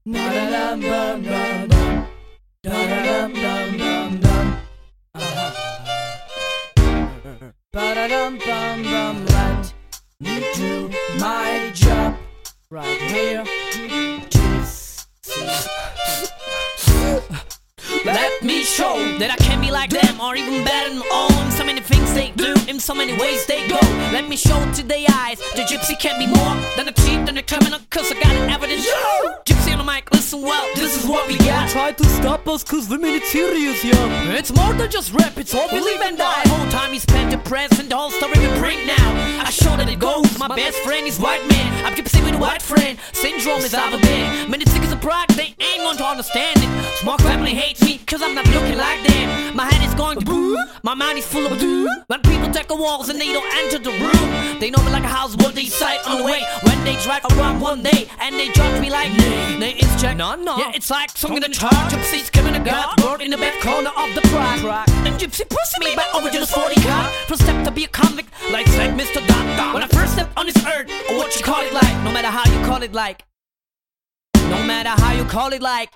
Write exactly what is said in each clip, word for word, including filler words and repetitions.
Da-da-dum-dum-dum-dum. Da-da-dum-dum-dum-dum. Ba-da-dum-bum-bum. Let me do my job right here. Let me show that I can be like them, or even better than all. In so many things they do, in so many ways they go. Let me show to their eyes the gypsy can be more than a cheat, than a criminal, cause I got an evidence. Gypsy on the mic, listen well, this is what we got. Try to stop us cause we're minute serious, yeah. It's more than just rap, it's all we live and die. Whole time he spent the present, the whole story we bring now. I show that it goes, my best friend is white man. I'm gypsy with a white friend, syndrome is out of bed. Many niggas of pride, they ain't going to understand it. Small family hates me, cause I'm not looking like them. My head is going to boo, my mind is full of boo. When people take the walls and they don't enter the room, they know me like a house what they sight on the way. When they drive around one day and they judge me like nay, nay is check, no, no. Yeah, it's like song in the chart, gypsies giving a god word in the back corner of the pride. And gypsy pussy made by original forty car. First step to be a convict, like said Mister Doctor. When I first stepped on this earth, or what you call it like, no matter how you call it like, no matter how you call it like,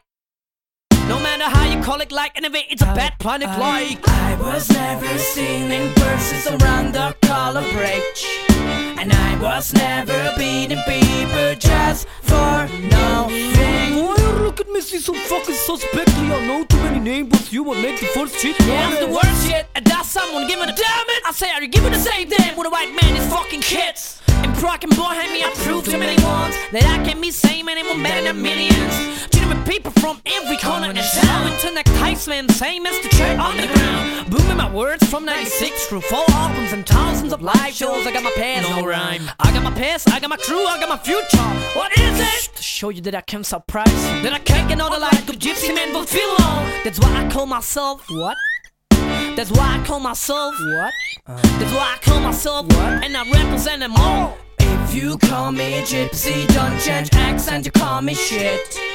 no matter how you call it like, anyway, it's a bad planet like. I was never seen in verses around the color bridge, and I was never beating people just for nothing. Why you look at me, see so fucking suspectly? I know too many names, but you will make the first cheat. Yeah, I'm the worst shit, and that's someone give me the damn it. I say, are you giving the same damn with a white man is fucking kids? In Prague and Bohemia, I proved to many ones that I can be same anyone better than millions. Genuine people from every corner and town. Internet Iceland, same as the track underground. Booming my words from ninety-six through four albums and thousands of live shows. I got my past, no rhyme. I got my past, I got my crew, I got my future. What is it? To show you that I can surprise you, that I can't get all the life good gypsy man will feel alone. That's why I call myself what? That's why I call myself what? Uh, That's why I call myself what? And I represent them all. If you call me gypsy, don't change accent, you call me shit.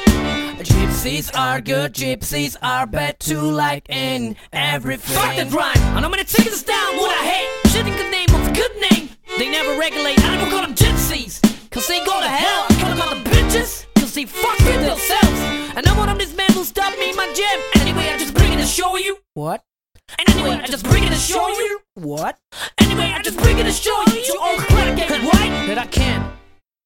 Gypsies are good, gypsies are bad too, like in everything. Fuck that rhyme, I know many tickets down what I hate. Shitting the name of a good name, they never regulate. I don't call them gypsies, cause they go to hell. I call them other bitches, cause they fuck with themselves. And I'm one of these men who stop me in my jam. Anyway, I just bring it to show you what? And anyway, I just bring it to show you what? Anyway, I just bring it to show you. You all credit get right that I can.